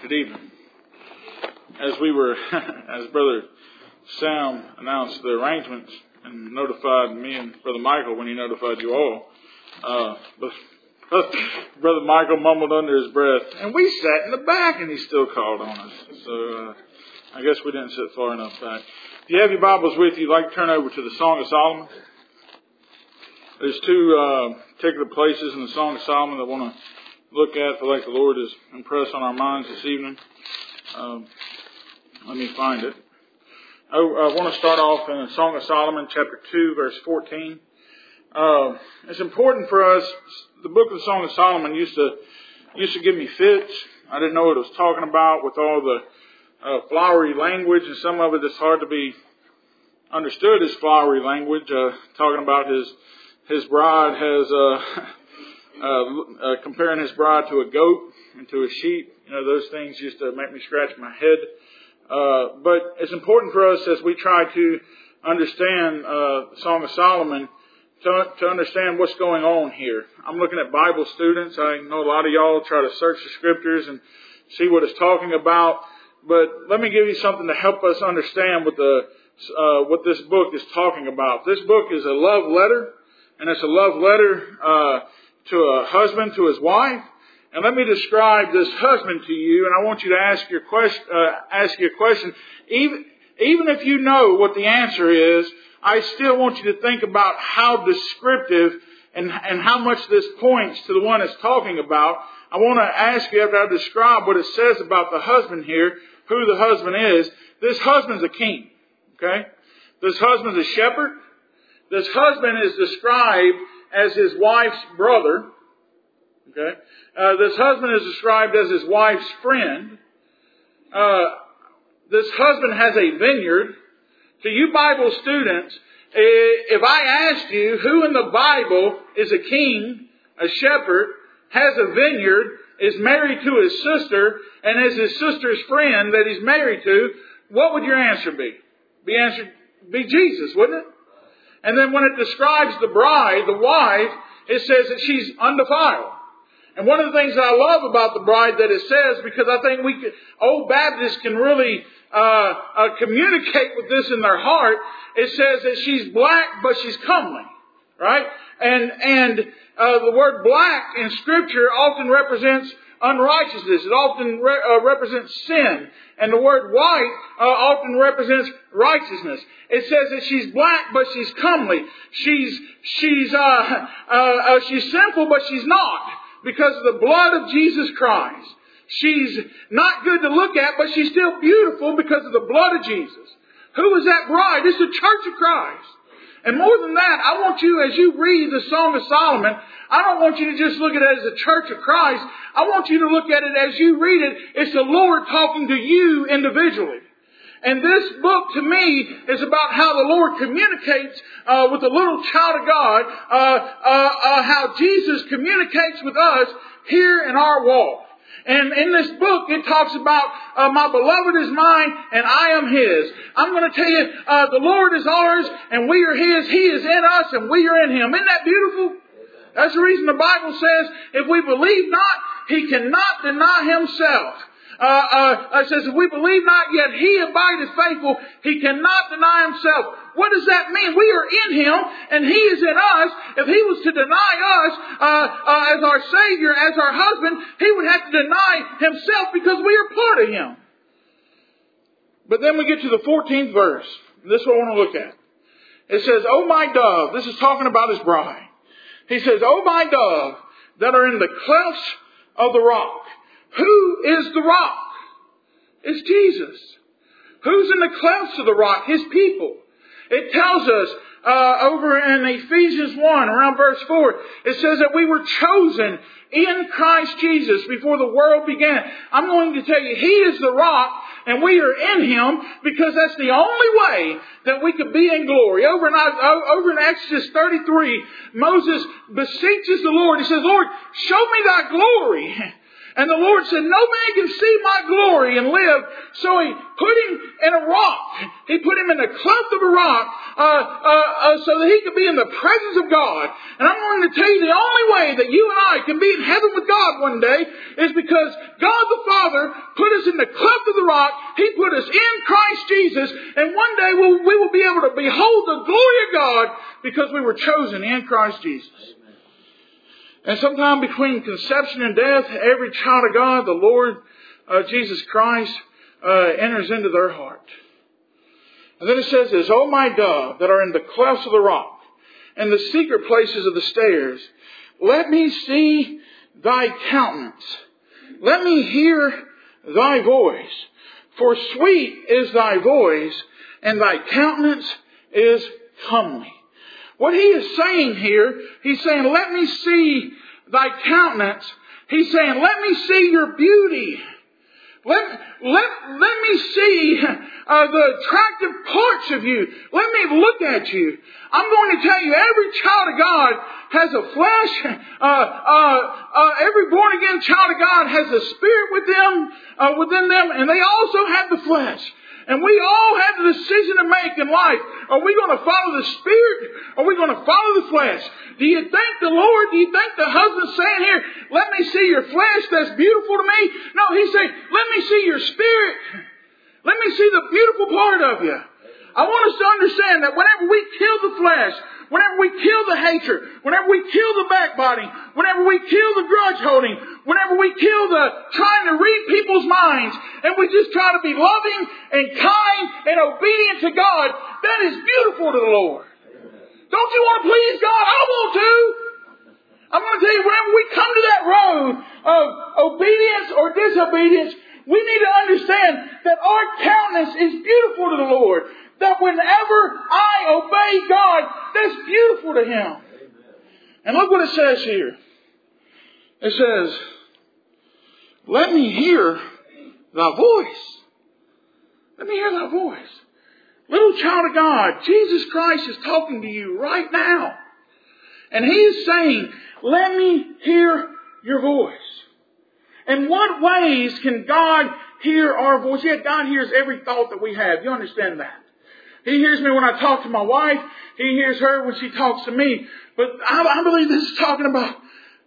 Good evening. As Brother Sam announced the arrangements and notified me and Brother Michael when he notified you all, Brother Michael mumbled under his breath, and we sat in the back and he still called on us. So I guess we didn't sit far enough back. If you have your Bibles with you, I'd like to turn over to the Song of Solomon. There's two particular places in the Song of Solomon that I want to look at. I feel like the Lord is impressed on our minds this evening. Let me find it. I want to start off in the Song of Solomon, chapter 2, verse 14. It's important for us. The book of the Song of Solomon used to give me fits. I didn't know what it was talking about with all the flowery language, and some of it is hard to be understood as flowery language. Talking about his bride has comparing his bride to a goat and to a sheep. You know, those things used to make me scratch my head. But it's important for us as we try to understand the Song of Solomon to understand what's going on here. I'm looking at Bible students. I know a lot of y'all try to search the scriptures and see what it's talking about. But let me give you something to help us understand what this book is talking about. This book is a love letter, and it's a love letter to a husband to his wife. And let me describe this husband to you, and I want you to ask you a question. Even if you know what the answer is, I still want you to think about how descriptive and how much this points to the one it's talking about. I want to ask you, after I describe what it says about the husband here, who the husband is. This husband's a king. Okay? This husband's a shepherd. This husband is described as his wife's brother. Okay? This husband is described as his wife's friend. This husband has a vineyard. To you Bible students, if I asked you who in the Bible is a king, a shepherd, has a vineyard, is married to his sister, and is his sister's friend that he's married to, what would your answer be? Be Jesus, wouldn't it? And then when it describes the bride, the wife, it says that she's undefiled. And one of the things that I love about the bride that it says, because I think old Baptists can really communicate with this in their heart, it says that she's black, but she's comely. Right? And the word black in Scripture often represents unrighteousness. It often represents sin. And the word white often represents righteousness. It says that she's black, but she's comely. She's sinful, but she's not, because of the blood of Jesus Christ. She's not good to look at, but she's still beautiful because of the blood of Jesus. Who is that bride? It's the church of Christ. And more than that, I want you, as you read the Song of Solomon, I don't want you to just look at it as a church of Christ. I want you to look at it as you read it. It's the Lord talking to you individually. And this book, to me, is about how the Lord communicates with the little child of God, how Jesus communicates with us here in our walk. And in this book, it talks about my beloved is mine and I am his. I'm going to tell you, the Lord is ours and we are his. He is in us and we are in him. Isn't that beautiful? That's the reason the Bible says, if we believe not, he cannot deny himself. It says, if we believe not, yet he abideth faithful. He cannot deny himself. What does that mean? We are in him and he is in us. If he was to deny us as our Savior, as our husband, he would have to deny himself because we are part of him. But then we get to the 14th verse. This is what I want to look at. It says, "O my dove," this is talking about his bride. He says, "O my dove that are in the clefts of the rock." Who is the rock? It's Jesus. Who's in the clefts of the rock? His people. It tells us over in Ephesians 1, around verse 4, it says that we were chosen in Christ Jesus before the world began. I'm going to tell you, he is the rock and we are in him because that's the only way that we could be in glory. Over in Exodus 33, Moses beseeches the Lord. He says, "Lord, show me thy glory." And the Lord said, no man can see my glory and live. So He put Him in a rock. He put Him in the cleft of a rock so that He could be in the presence of God. And I'm going to tell you the only way that you and I can be in heaven with God one day is because God the Father put us in the cleft of the rock. He put us in Christ Jesus. And one day we will be able to behold the glory of God because we were chosen in Christ Jesus. And sometime between conception and death, every child of God, the Lord Jesus Christ, enters into their heart. And then it says this, O my dove that are in the clefts of the rock and the secret places of the stairs, let me see thy countenance. Let me hear thy voice. For sweet is thy voice, and thy countenance is comely. What he is saying here, he's saying, let me see thy countenance. He's saying, let me see your beauty. Let me see the attractive parts of you. Let me look at you. I'm going to tell you, every child of God has a flesh. Every born again child of God has a spirit within them, and they also have the flesh. And we all have the decision to make in life. Are we going to follow the Spirit? Or are we going to follow the flesh? Do you think the husband's saying here, let me see your flesh that's beautiful to me? No, he's saying, let me see your spirit. Let me see the beautiful part of you. I want us to understand that whenever we kill the flesh, whenever we kill the hatred, whenever we kill the backbiting, whenever we kill the grudge holding, whenever we kill the trying to read people's minds, and we just try to be loving and kind and obedient to God, that is beautiful to the Lord. Don't you want to please God? I want to. I'm going to tell you, whenever we come to that road of obedience or disobedience, we need to understand that our countenance is beautiful to the Lord. That whenever I obey God, that's beautiful to Him. Amen. And look what it says here. It says, let me hear thy voice. Let me hear thy voice. Little child of God, Jesus Christ is talking to you right now. And He is saying, let me hear your voice. In what ways can God hear our voice? Yet God hears every thought that we have. You understand that? He hears me when I talk to my wife. He hears her when she talks to me. But I believe this is talking about,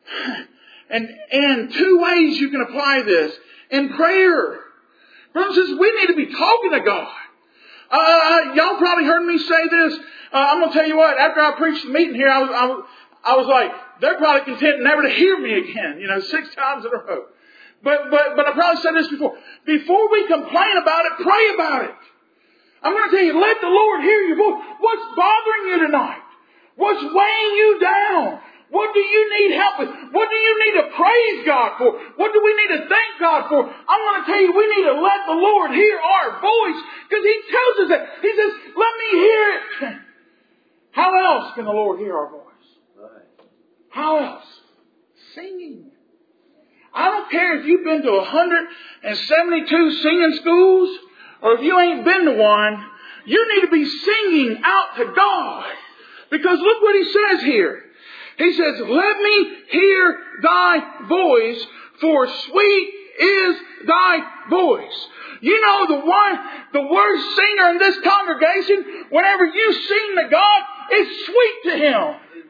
and two ways you can apply this. In prayer. Brothers and sisters, we need to be talking to God. Y'all probably heard me say this. I'm going to tell you what, after I preached the meeting here, I was like, they're probably content never to hear me again, 6 times in a row. But I probably said this before. Before we complain about it, pray about it. I'm going to tell you, let the Lord hear your voice. What's bothering you tonight? What's weighing you down? What do you need help with? What do you need to praise God for? What do we need to thank God for? I'm going to tell you, we need to let the Lord hear our voice, because He tells us that. He says, let me hear it. How else can the Lord hear our voice? How else? Singing. I don't care if you've been to 172 singing schools, or if you ain't been to one, you need to be singing out to God. Because look what He says here. He says, let me hear thy voice, for sweet is thy voice. You know the worst singer in this congregation, whenever you sing to God, it's sweet to Him.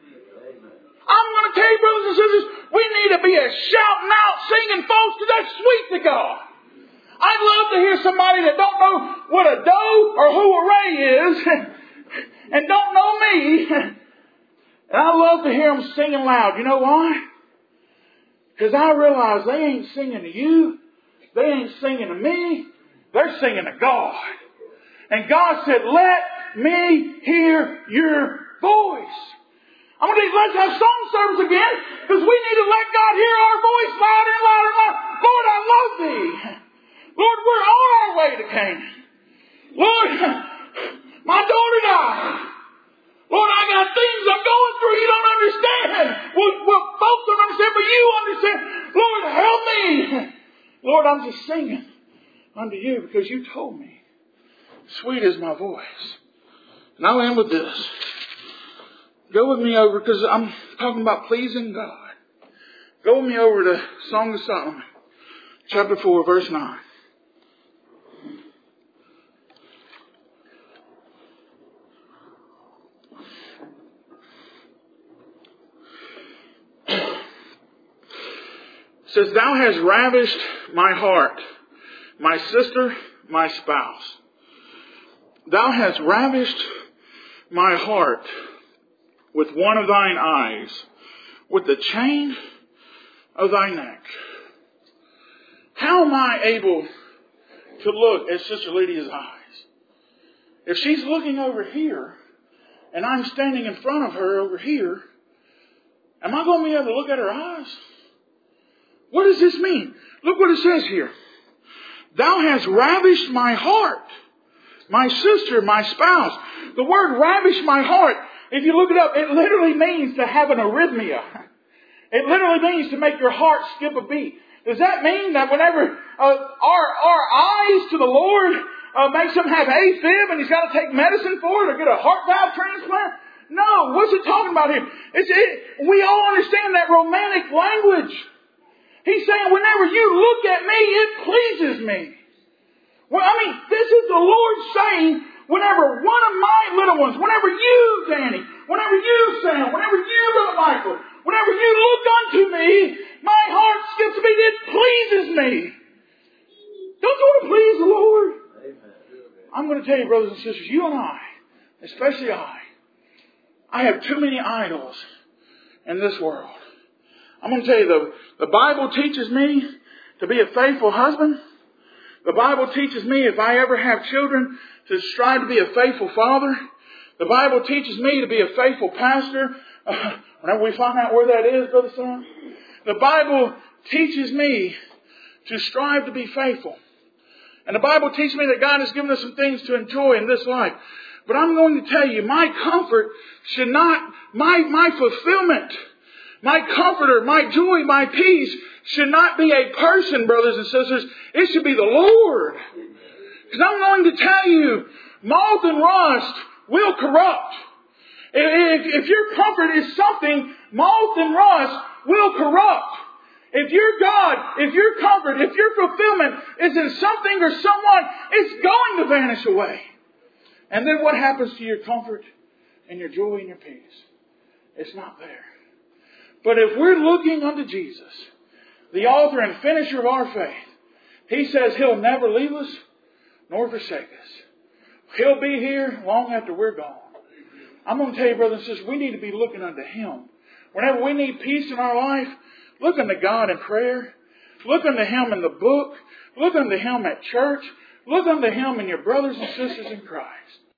I'm going to tell you, brothers and sisters, we need to be a shouting out, singing folks, because that's sweet to God. I'd love to hear somebody that don't know what a doe or who a ray is and don't know me. And I love to hear them singing loud. You know why? Because I realize they ain't singing to you. They ain't singing to me. They're singing to God. And God said, let me hear your voice. I'm going to tell you, let's have song service again, because we need to let God hear our voice louder and louder and louder. Lord, I love Thee. Lord, we're on our way to Canaan. Lord, my daughter died. Lord, I got things I'm going through you don't understand. Well, folks don't understand, but you understand. Lord, help me. Lord, I'm just singing unto you because you told me. Sweet is my voice. And I'll end with this. Go with me over, because I'm talking about pleasing God. Go with me over to Song of Solomon. chapter 4, verse 9. It says, Thou hast ravished my heart, my sister, my spouse. Thou hast ravished my heart with one of thine eyes, with the chain of thy neck. How am I able to look at Sister Lydia's eyes? If she's looking over here, and I'm standing in front of her over here, am I going to be able to look at her eyes? What does this mean? Look what it says here. Thou hast ravished my heart, my sister, my spouse. The word ravish my heart, if you look it up, it literally means to have an arrhythmia. It literally means to make your heart skip a beat. Does that mean that whenever our eyes to the Lord makes him have AFib and he's got to take medicine for it or get a heart valve transplant? No. What's it talking about here? We all understand that romantic language. He's saying, whenever you look at me, it pleases me. Well, this is the Lord saying, whenever one of my little ones, whenever you, Danny, whenever you, Sam, whenever you, Brother Michael, whenever you look unto me, my heart skips a beat. It pleases me. Don't you want to please the Lord? Amen. I'm going to tell you, brothers and sisters, you and I, especially I have too many idols in this world. I'm going to tell you, the Bible teaches me to be a faithful husband. The Bible teaches me, if I ever have children, to strive to be a faithful father. The Bible teaches me to be a faithful pastor. Whenever we find out where that is, Brother Sam. The Bible teaches me to strive to be faithful. And the Bible teaches me that God has given us some things to enjoy in this life. But I'm going to tell you, my comfort should not, my fulfillment, my comforter, my joy, my peace should not be a person, brothers and sisters. It should be the Lord. Because I'm going to tell you, moth and rust will corrupt. If your comfort is something, moth and rust will corrupt. If your God, if your comfort, if your fulfillment is in something or someone, it's going to vanish away. And then what happens to your comfort and your joy and your peace? It's not there. But if we're looking unto Jesus, the author and finisher of our faith, He says He'll never leave us nor forsake us. He'll be here long after we're gone. I'm going to tell you, brothers and sisters, we need to be looking unto Him. Whenever we need peace in our life, look unto God in prayer. Look unto Him in the book. Look unto Him at church. Look unto Him in your brothers and sisters in Christ.